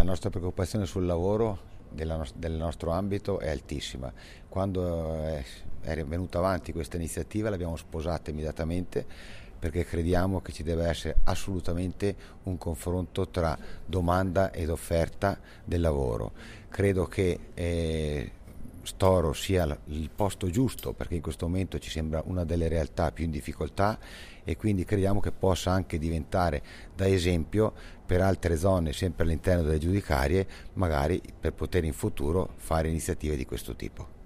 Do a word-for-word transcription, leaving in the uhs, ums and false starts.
nostra preoccupazione sul lavoro della nos- del nostro ambito è altissima. Quando è, è venuta avanti questa iniziativa l'abbiamo sposata immediatamente perché crediamo che ci deve essere assolutamente un confronto tra domanda ed offerta del lavoro. Credo che eh, Storo sia il posto giusto perché in questo momento ci sembra una delle realtà più in difficoltà e quindi crediamo che possa anche diventare da esempio per altre zone sempre all'interno delle giudicarie, magari per poter in futuro fare iniziative di questo tipo.